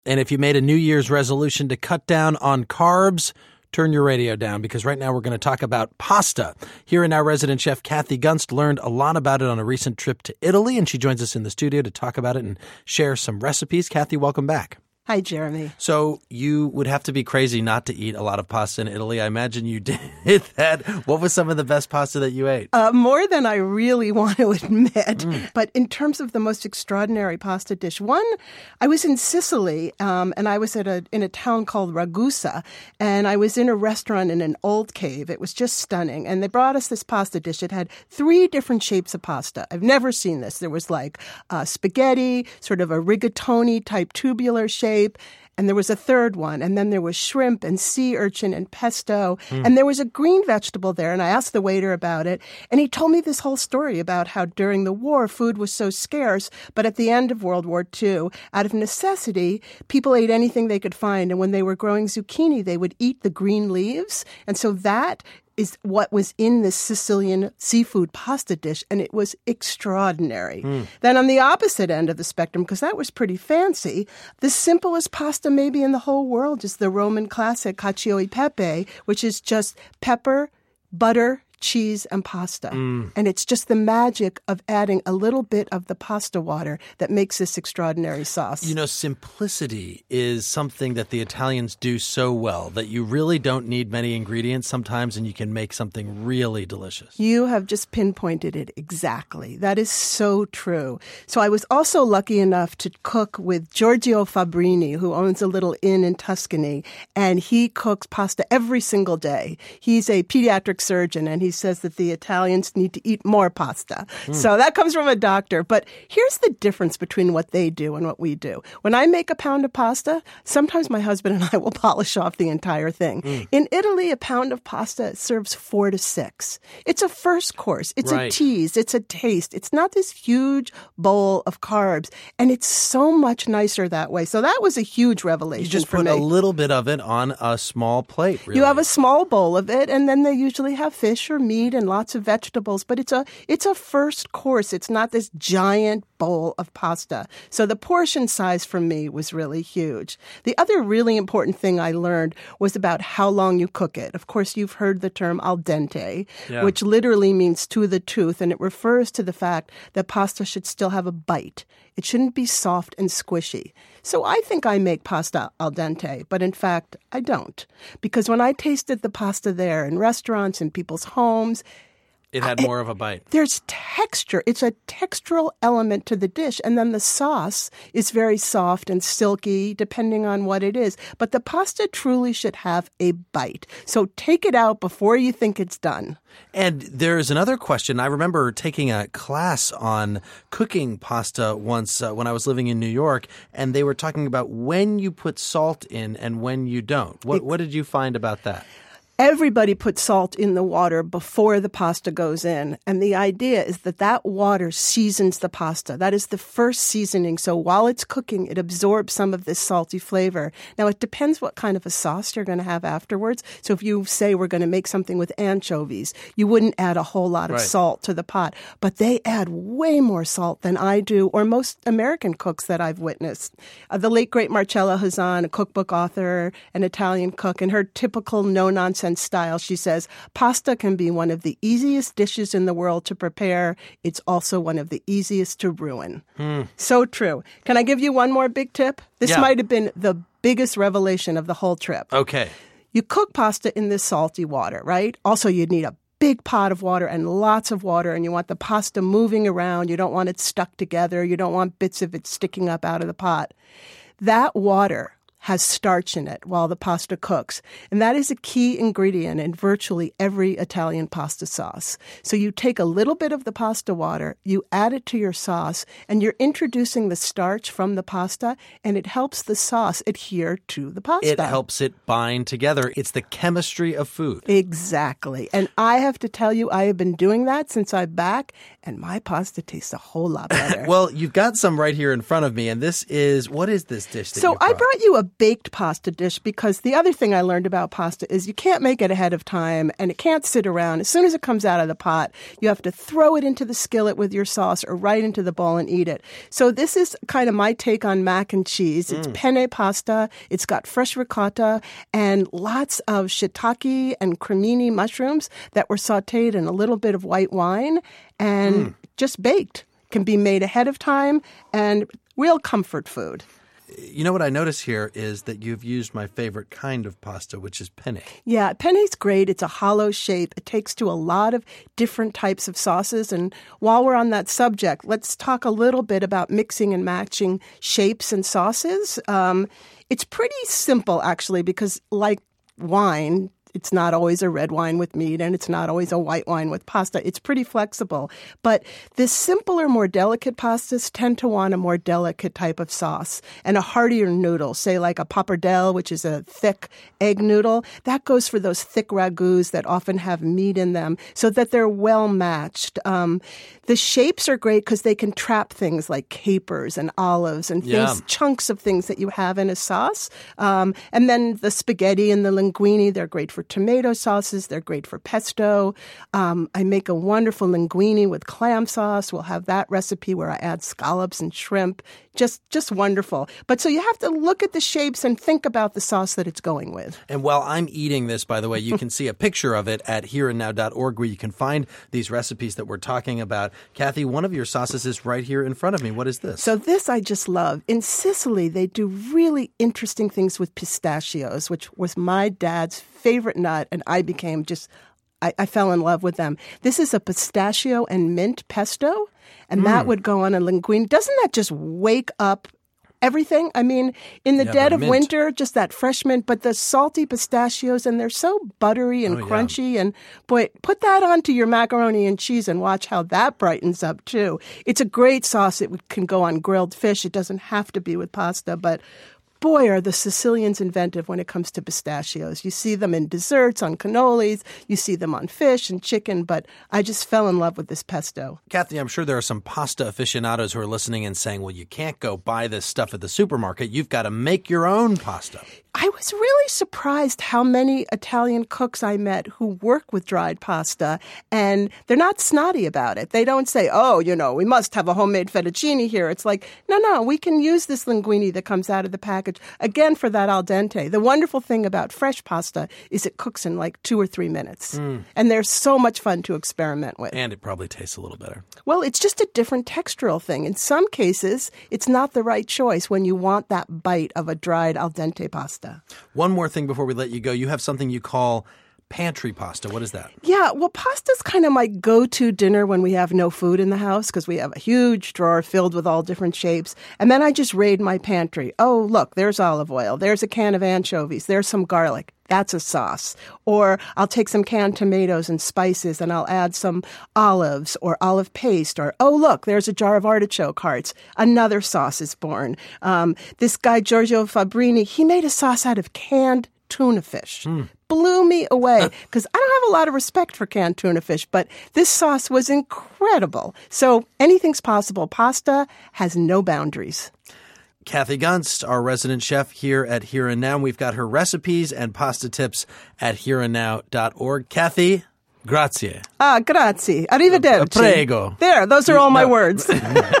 And if you made a New Year's resolution to cut down on carbs, turn your radio down, because right now we're going to talk about pasta. Here and Now resident chef Kathy Gunst learned a lot about it on a recent trip to Italy, and she joins us in the studio to talk about it and share some recipes. Kathy, welcome back. Hi, Jeremy. So you would have to be crazy not to eat a lot of pasta in Italy. I imagine you did that. What was some of the best pasta that you ate? More than I really want to admit. But in terms of the most extraordinary pasta dish, one, I was in Sicily, and I was in a town called Ragusa, and I was in a restaurant in an old cave. It was just stunning. And they brought us this pasta dish. It had 3 different shapes of pasta. I've never seen this. There was like spaghetti, sort of a rigatoni-type tubular shape. And there was a third one. And then there was shrimp and sea urchin and pesto. And there was a green vegetable there. And I asked the waiter about it. And he told me this whole story about how during the war, food was so scarce. But at the end of World War II, out of necessity, people ate anything they could find. And when they were growing zucchini, they would eat the green leaves. And so that is what was in this Sicilian seafood pasta dish, and it was extraordinary. Then on the opposite end of the spectrum, because that was pretty fancy, the simplest pasta maybe in the whole world is the Roman classic cacio e pepe, which is just pepper, butter, cheese, and pasta. And it's just the magic of adding a little bit of the pasta water that makes this extraordinary sauce. You know, simplicity is something that the Italians do so well, that you really don't need many ingredients sometimes, and you can make something really delicious. You have just pinpointed it exactly. That is so true. So I was also lucky enough to cook with Giorgio Fabrini, who owns a little inn in Tuscany, and he cooks pasta every single day. He's a pediatric surgeon, and he says that the Italians need to eat more pasta. So that comes from a doctor. But here's the difference between what they do and what we do. When I make a pound of pasta, sometimes my husband and I will polish off the entire thing. In Italy, a pound of pasta serves 4 to 6. It's a first course. It's a tease. It's a taste. It's not this huge bowl of carbs. And it's so much nicer that way. So that was a huge revelation for me. You just put a little bit of it on a small plate, really. You have a small bowl of it, and then they usually have fish or meat and lots of vegetables, but it's a first course. It's not this giant bowl of pasta. So the portion size for me was really huge. The other really important thing I learned was about how long you cook it. Of course, you've heard the term al dente, which literally means to the tooth, and it refers to the fact that pasta should still have a bite. It shouldn't be soft and squishy. So I think I make pasta al dente, but in fact, I don't. Because when I tasted the pasta there in restaurants, in people's homes, it had more of a bite. There's texture. It's a textural element to the dish. And then the sauce is very soft and silky, depending on what it is. But the pasta truly should have a bite. So take it out before you think it's done. And there's another question. I remember taking a class on cooking pasta once when I was living in New York, and they were talking about when you put salt in and when you don't. What did you find about that? Everybody puts salt in the water before the pasta goes in. And the idea is that that water seasons the pasta. That is the first seasoning. So while it's cooking, it absorbs some of this salty flavor. Now, it depends what kind of a sauce you're going to have afterwards. So if you say we're going to make something with anchovies, you wouldn't add a whole lot of salt to the pot. But they add way more salt than I do, or most American cooks that I've witnessed. The late, great Marcella Hazan, a cookbook author, an Italian cook, in her typical no-nonsense style, she says, pasta can be one of the easiest dishes in the world to prepare. It's also one of the easiest to ruin. So true. Can I give you one more big tip? This might have been the biggest revelation of the whole trip. Okay. You cook pasta in this salty water, right? Also, you'd need a big pot of water and lots of water, and you want the pasta moving around. You don't want it stuck together. You don't want bits of it sticking up out of the pot. That water has starch in it while the pasta cooks. And that is a key ingredient in virtually every Italian pasta sauce. So you take a little bit of the pasta water, you add it to your sauce, and you're introducing the starch from the pasta, and it helps the sauce adhere to the pasta. It helps it bind together. It's the chemistry of food. Exactly. And I have to tell you, I have been doing that since I'm back, and my pasta tastes a whole lot better. Well, you've got some right here in front of me, and this is, what is this dish that So you brought? I brought you a baked pasta dish because the other thing I learned about pasta is you can't make it ahead of time and it can't sit around. As soon as it comes out of the pot, you have to throw it into the skillet with your sauce or right into the bowl and eat it. So this is kind of my take on mac and cheese. It's penne pasta. It's got fresh ricotta and lots of shiitake and cremini mushrooms that were sautéed in a little bit of white wine and just baked. Can be made ahead of time and real comfort food. You know what I notice here is that you've used my favorite kind of pasta, which is penne. Yeah, penne's great. It's a hollow shape. It takes to a lot of different types of sauces. And while we're on that subject, let's talk a little bit about mixing and matching shapes and sauces. It's pretty simple, actually, because like wine, it's not always a red wine with meat, and it's not always a white wine with pasta. It's pretty flexible. But the simpler, more delicate pastas tend to want a more delicate type of sauce and a heartier noodle, say like a pappardelle, which is a thick egg noodle. That goes for those thick ragouts that often have meat in them so that they're well matched. The shapes are great because they can trap things like capers and olives and things, chunks of things that you have in a sauce. And then the spaghetti and the linguine, they're great for tomato sauces. They're great for pesto. I make a wonderful linguine with clam sauce. We'll have that recipe where I add scallops and shrimp. Just wonderful. But so you have to look at the shapes and think about the sauce that it's going with. And while I'm eating this, by the way, you can see a picture of it at hereandnow.org where you can find these recipes that we're talking about. Kathy, one of your sauces is right here in front of me. What is this? So this I just love. In Sicily, they do really interesting things with pistachios, which was my dad's favorite nut, and I became I fell in love with them. This is a pistachio and mint pesto, and that would go on a linguine. Doesn't that just wake up everything? I mean, in the dead of winter, just that fresh mint, but the salty pistachios, and they're so buttery and crunchy. And boy, put that onto your macaroni and cheese and watch how that brightens up too. It's a great sauce. It can go on grilled fish. It doesn't have to be with pasta, but boy, are the Sicilians inventive when it comes to pistachios. You see them in desserts, on cannolis, you see them on fish and chicken, but I just fell in love with this pesto. Kathy, I'm sure there are some pasta aficionados who are listening and saying, well, you can't go buy this stuff at the supermarket. You've got to make your own pasta. I was really surprised how many Italian cooks I met who work with dried pasta, and they're not snotty about it. They don't say, oh, we must have a homemade fettuccine here. It's like, no, we can use this linguine that comes out of the package, again, for that al dente. The wonderful thing about fresh pasta is it cooks in like 2 or 3 minutes, and they're so much fun to experiment with. And it probably tastes a little better. Well, it's just a different textural thing. In some cases, it's not the right choice when you want that bite of a dried al dente pasta. One more thing before we let you go. You have something you call pantry pasta. What is that? Yeah, well, pasta's kind of my go-to dinner when we have no food in the house because we have a huge drawer filled with all different shapes. And then I just raid my pantry. Oh, look, there's olive oil. There's a can of anchovies. There's some garlic. That's a sauce. Or I'll take some canned tomatoes and spices and I'll add some olives or olive paste. Or, oh, look, there's a jar of artichoke hearts. Another sauce is born. This guy, Giorgio Fabrini, he made a sauce out of canned tuna fish. Blew me away because I don't have a lot of respect for canned tuna fish, but this sauce was incredible. So anything's possible. Pasta has no boundaries. Kathy Gunst, our resident chef here at Here and Now. We've got her recipes and pasta tips at hereandnow.org. Kathy, grazie. Grazie. Arrivederci. Prego. There, those are all my words.